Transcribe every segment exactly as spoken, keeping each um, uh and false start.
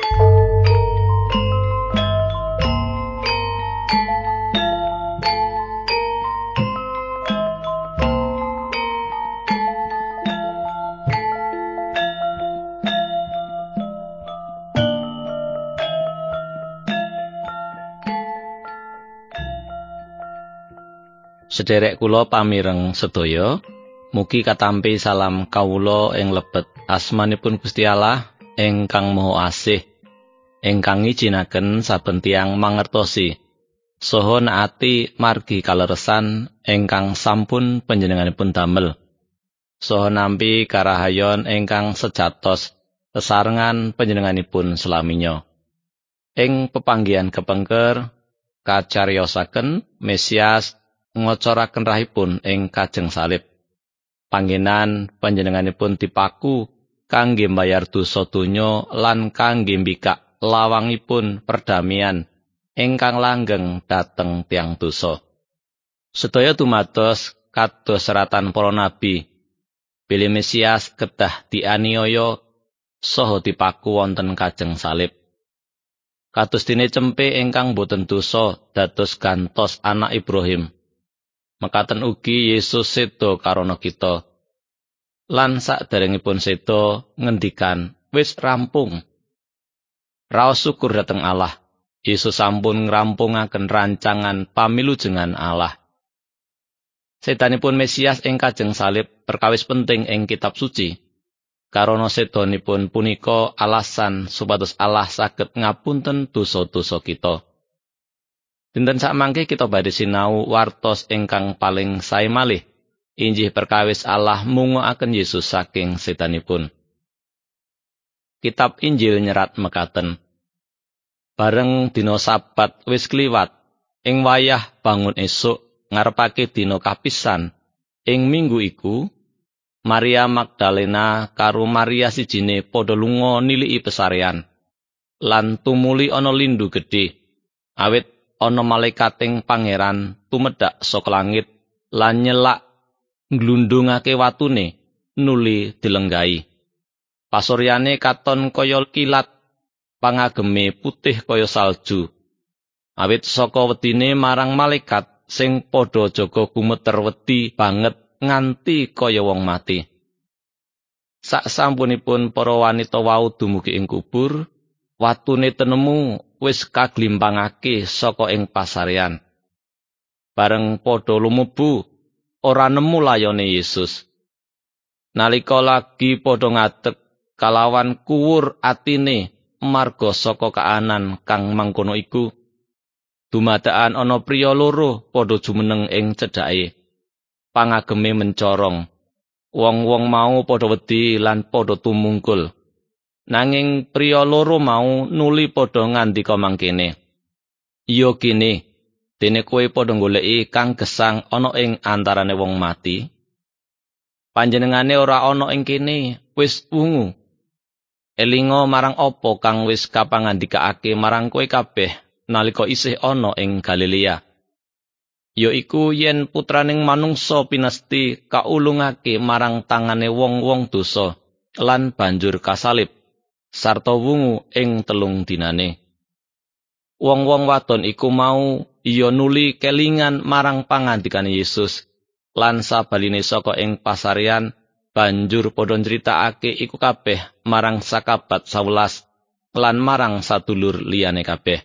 Sederek kula pamireng sedaya, mugi katampi salam kawula ing lebet asmanipun Gusti Allah ingkang Maha Asih, ingkang ngijinaken saben tiyang mangertosi saha naati margi kaleresan ingkang sampun panjenenganipun damel, saha nampi karahayon ingkang sejatos sesarengan panjenenganipun selaminya. Ing pepanggihan kepengker kacariosaken Mesias ngocoraken rahipun ing kajeng salib. Panggenan panjenenganipun dipaku kangge mbayar dosa donya lan kangge mbikak lawangipun perdamaian ingkang langgeng dhateng tiyang dosa. Sedaya dumados kados seratan para nabi, bilih Mesias kedah dianiaya saha dipaku wonten kajeng salib. Kados dene cempe ingkang boten dosa dados gantos anak Ibrahim. Mekaten ugi Yesus seda karana kita. Lan saderengipun seda ngendikan, "Wis rampung." Raos syukur dhateng Allah. Yesus sampun ngrampungaken rancangan pamilujengan Allah. Sedanipun Mesias ing kajeng salib perkawis penting ing kitab suci. Karana sedanipun punika alasan supados Allah saged ngapunten dosa-dosa kita. Dinten sakmangke kita badhe sinau wartos ingkang paling sae malih, injih perkawis Allah mungokaken Yesus saking sedanipun. Kitab Injil nyerat mekaten. Bareng dina Sabat wis kliwat, ing wayah bangun esuk ngarepake dina kapisan, ing minggu iku, Maria Magdalena karo Maria sijine padha lunga niliki pesarean, lan tumuli ana lindhu gedhe, awit ana malaikating pangeran tumedhak saka langit lan nyelak nglundhungake watune nuli dilenggahi. Pasuryane katon kaya kilat, pangageme putih kaya salju. Awit saka wedine marang malaikat sing padha jaga gumeter wedi banget nganti kaya wong mati. Saksampunipun para wanita wau dumugi ing kubur, watune tenemu wis kaglimpangake saka ing pasarean. Bareng padha lumebu, ora nemu layone Yesus. Nalika lagi padha ngadeg kalawan kuwur atine marga saka kaanan kang mangkono iku, dumadakan ana priya loro padha jumeneng ing cedhake. Pangageme mencorong. Wong-wong mau padha wedi lan padha tumungkul. Nanging priya loro mau nuli padha ngandika mangkene, "Iya kene, dene kowe padha goleki kang gesang ana ing antarane wong mati. Panjenengane ora ana ing kene, wis wungu. Elinga marang apa kang wis kapangandikake marang kowe kabeh nalika isih ana ing Galilea. Yaiku yen putraning manungsa pinesti kaulungake marang tangane wong-wong dosa lan banjur kasalib, sarta wungu ing telung dinane." Wong-wong wadon iku mau iya nuli kelingan marang pangandikane Yesus, lan sabaline saka ing pasarean banjur padha nyritakake iku kabeh marang sakabat sawelas lan marang sadulur liyane kabeh.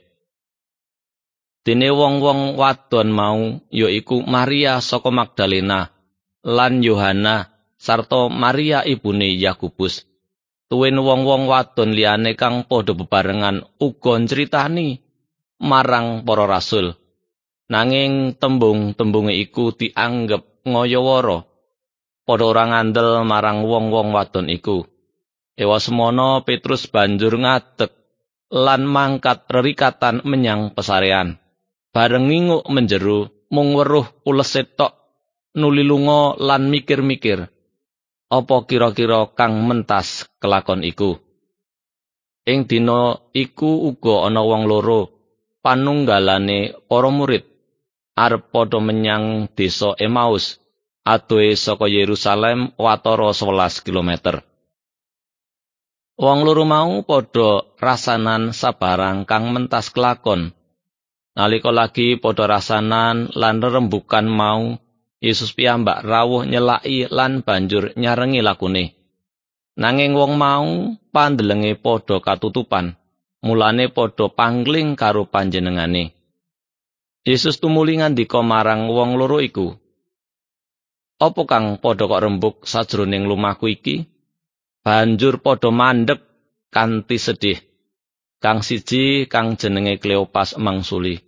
Dene wong-wong wadon mau yaiku Maria saka Magdalena lan Yohana sarta Maria ibune Yakobus. Tuwin wong-wong wadon liyane kang padha bebarengan uga nyritani marang para rasul. Nanging tembung-tembunge iku dianggep ngayawara. Padha ora ngandel marang wong-wong wadon iku. Ewasemono Petrus banjur ngadeg lan mangkat rerikatan menyang pesarean. Bareng nginguk menjeru mung weruh ulese tok, nuli lunga lan mikir-mikir apa kira-kira kang mentas kelakon iku. Ing dina iku uga ana wong loro, panunggalane para murid, arep padha menyang desa Emaus, adohe saka Yerusalem watara sewelas kilometer. Wong loro mau padha rasanan sabarang kang mentas kelakon. Nalika lagi padha rasanan lan rerembugan mau, Yesus piyambak rawuh nyelaki lan banjur nyarengi lakune. Nanging wong mau pandelenge padha katutupan, mulane padha pangling karo panjenengane. Yesus tumuli ngandika marang wong loro iku, "Apa kang padha kok rembug sajroning lumaku iki?" Banjur padha mandheg kanthi sedih. Kang siji kang jenenge Kleopas mangsuli,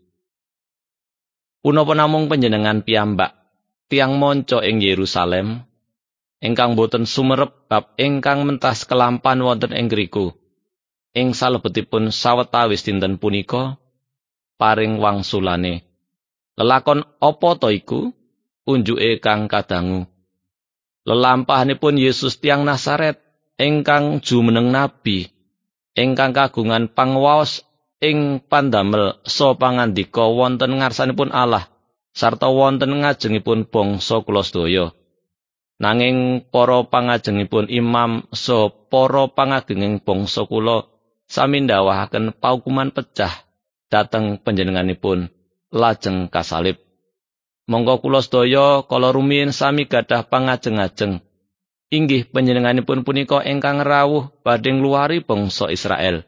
"Punapa namung panjenengan piyambak tiang manca ing Yerusalem ingkang boten sumerep bab ingkang mentas kelampan wonten ing ngriku ing salebetipun sawetawis dinten punika paring wangsulane. Lelakon apa to iku? Unjuke kang kadangu. Lelampahanipun Yesus tiang Nasaret ingkang jumeneng nabi, ingkang kagungan pangwaos ing pandamel so pangandika wonten ngarsanipun Allah sarta wonten ngajengipun bangsa kula sedaya. Nanging para pangajengipun imam so para pangagenging bangsa kula sami ndawahaken paukuman pecah dhateng panjenenganipun lajeng kasalib. Monggo kula sedaya kala rumiyin sami gadah pangajeng-ajeng inggih panjenenganipun punika ingkang rawuh badhe ngluwari bangsa Israel.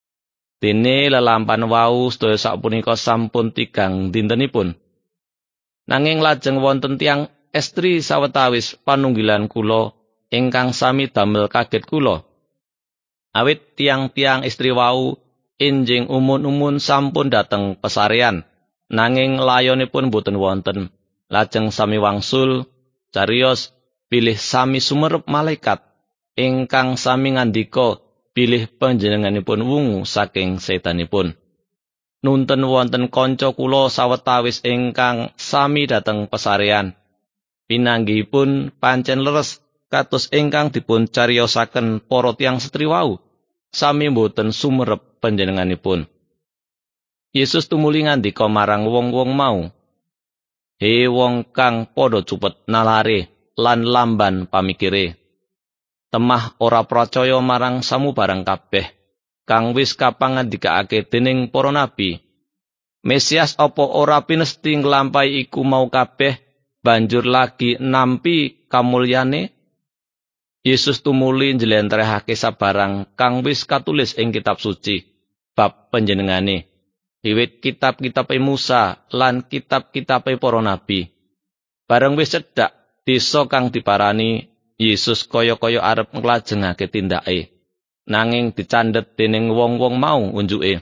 Dene lelampan wau sedaya sapunika sampun tigang dintenipun. Nanging lajeng wonten tiang estri sawetawis panunggilan kula ingkang sami damel kaget kula. Awit tiang-tiang istri wau enjing umun-umun sampun dateng pesarean, nanging layonipun boten wonten. Lajeng sami wangsul cariyos pilih sami sumerep malaikat ingkang sami ngandika pilih panjenenganipun wungu saking setanipun. Nunten wonten kanca kula sawetawis ingkang sami dhateng pesarean. Pinanggihipun pancen leres kados ingkang dipun cariyosaken para tiyang setri wau, sami boten sumerep panjenenganipun. Yesus tumuli ngandika marang wong-wong mau, "He wong kang padha cupet nalare lan lamban pamikire, temah ora percaya marang samubarang kabeh kang wis kapangandikake dening para nabi. Mesias apa ora pinesti nglampahi iku mau kabeh banjur lagi nampi kamulyane?" Yesus tumuli njlentrehake sabarang kang wis katulis ing kitab suci bab panjenengane, wiwit kitab-kitabe Musa lan kitab-kitabe para nabi. Bareng wis cedhak desa kang diparani, Yesus kaya-kaya arep nglajengake tindake, nanging dicandhet dening wong-wong mau unjuke.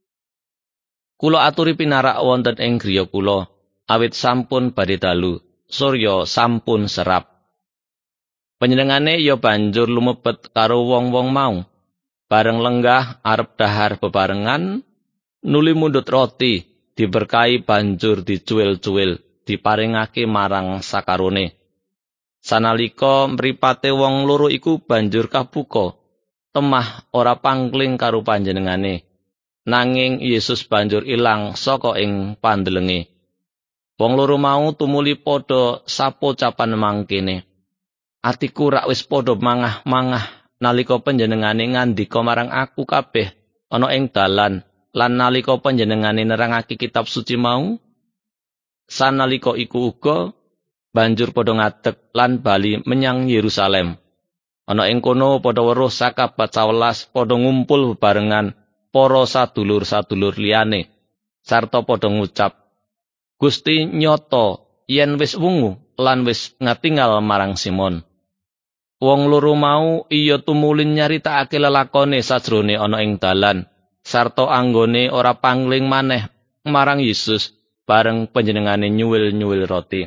Kula aturi pinarak wonten ing griya kula, awit sampun badhe dalu, surya sampun serap. Panjenengane ya banjur lumebet karo wong-wong mau. Bareng lenggah arep dahar bebarengan, nuli mundhut roti, diberkahi banjur dicuwil-cuwil, diparingake marang sakarone. Sanalika mripate wong loro iku banjur kabuka, temah ora pangling karo panjenengane. Nanging Yesus banjur ilang saka ing pandelenge. Wong loro mau tumuli padha sapocapan mangkene, "Atiku rak wis padha mangah-mangah nalika panjenengane ngandika marang aku kabeh ana ing dalan lan nalika panjenengane nerangake kitab suci mau." Sanalika iku uga banjur padha ngadeg lan bali menyang Yerusalem. Ana ing kono padha weruh sakabat sawelas padha ngumpul bebarengan para sadulur-sadulur liyane sarta padha ngucap, "Gusti nyata yen wis wungu lan wis ngatingal marang Simon." Wong loro mau iya tumulin nyaritakake lelakone sajrone ana ing dalan sarta anggone ora pangling maneh marang Yesus bareng panjenengane nyuwil-nyuwil roti.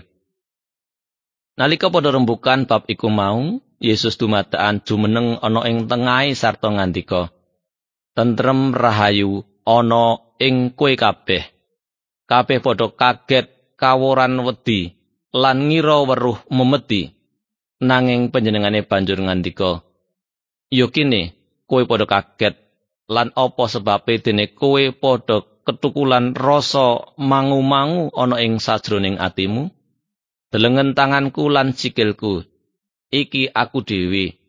Nalika padha rembukan bab iku mau, Yesus dumadakan jumeneng ana ing tengahe sarta ngandika, "Tentrem rahayu ana ing kowe kabeh." Kabeh padha kaget kaworan wedi lan ngira weruh memedi. Nanging panjenengane banjur ngandika, "Ya kene kowe padha kaget lan apa sebabe dene kowe padha ketukulan rasa mangu-mangu ana ing sajroning atimu? Delengen tanganku lan sikilku, iki aku dhewe.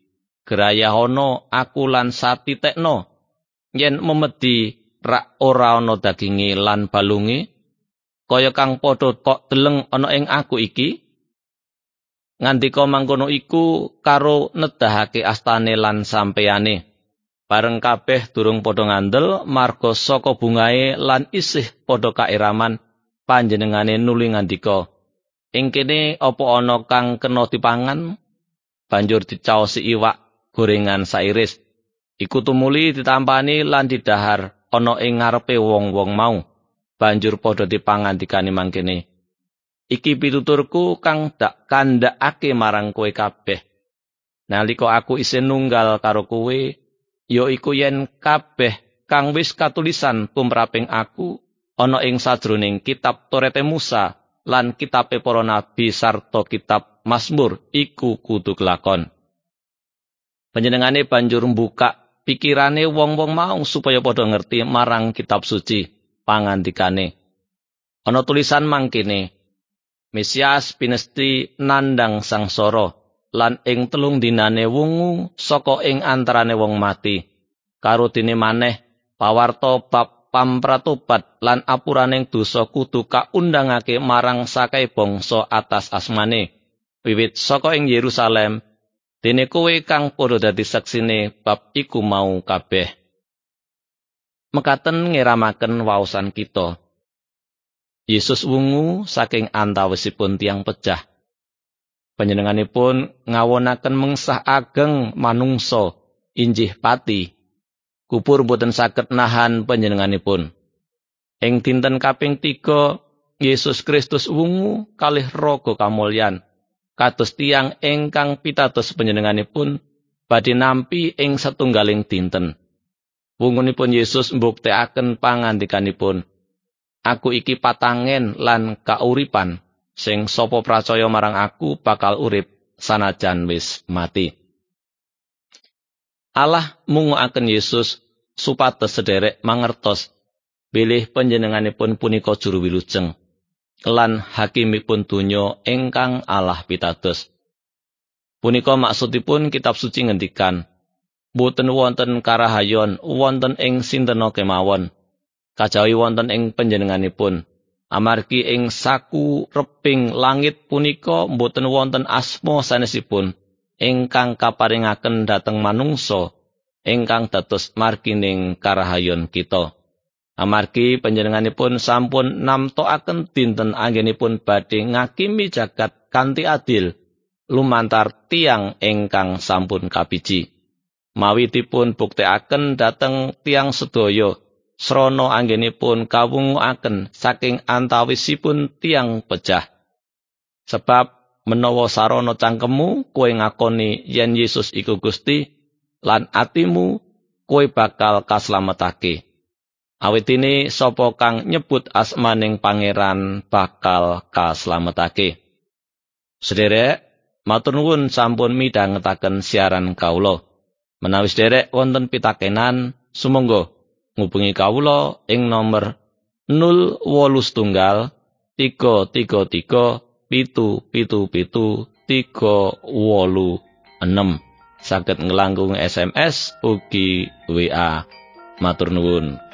Gerayahono aku lan satitekno yen memedi rak ora ana daginge lan balunge kaya kang padha kok deleng ana ing aku iki. Ngandika mangkono iku karo nedahake astane lan sampeyane. Bareng kabeh durung padha ngandel marga saka bungae lan isih padha kairaman, panjenengane nuli ngandika, "Ing kene apa ana kang kena dipangan?" Banjur dicaosi iwak gorengan sairis. Iku tumuli ditampani lan didahar ana ing ngarepe wong-wong mau. Banjur padha dipangan dikane mangkene. Iki pituturku kang dak kandhakake marang kowe kabeh. Nalika aku isih nunggal karo kowe, ya iku yen kabeh kang wis katulisan tumraping aku ana ing sajroning kitab Torete Musa lan kitabe para nabi sarta kitab Mazmur iku kudu kelakon. Panjenengane banjur mbukak pikirane wong-wong mau supaya padha ngerti marang kitab suci. Pangandikane ana tulisan mangkene, Mesias pinesti nandang sangsara lan ing telung dinane wungu saka ing antarane wong mati. Karo dene maneh pawarta bab pamratobat lan apuraning dosa kudu kaundangake marang sakai bangsa atas asmane wiwit saka ing Yerusalem. Dene kowe kang padha dadi saksine bab iku mau kabeh. Mekaten ngeramaken waosan kita. Yesus wungu saking antawisipun tiang pejah. Panjenenganipun ngawonaken mengsah ageng manungsa injih pati. Kubur boten saged nahan panjenenganipun. Ing dinten kaping tiga Yesus Kristus wungu kalih raga kamulyan. Kados tiang ingkang pitados panjenenganipun badhe nampi ing satunggaling dinten. Wungunipun Yesus mbuktekaken pangandikanipun, "Aku iki patangen lan kauripan, sing sapa pracaya marang aku bakal urip sanajan wis mati." Allah mungukaken Yesus supados sederek mangertos bilih panjenenganipun punika juru wilujeng lan hakimipun donya ingkang Allah pitados. Punika maksudipun kitab suci ngendikan, boten wonten karahayon wonten ing sintena kemawon, kajawi wonten ing panjenenganipun. Amargi ing saku reping langit punika boten wonten asma sanesipun ingkang kaparingaken dhateng manungsa ingkang dados margining karahayon kita. Amargi panjenenganipun sampun namtokaken dinten anggenipun badhe ngakimi jagat kanthi adil lumantar tiang ingkang sampun kabiji. Mawi dipun buktekaken dhateng tiang sedaya srana anggenipun kawungukaken saking antawisipun tiang pejah. Sebab menawa sarana cangkemmu kowe ngakoni yen Yesus iku Gusti lan atimu kowe bakal kaslametake. Awitine sapa kang nyebut asmaning Pangeran bakal kaslametake. Sederek, matur nuwun sampun midhangetaken siaran kawula. Menawi sederek wonten pitakenan, sumangga ngubungi kawula ing nomor nol wolu setunggal tiga tiga tiga pitu pitu pitu tiga wolu enem. Saged nglangkung S M S ugi W A. Matur nuwun.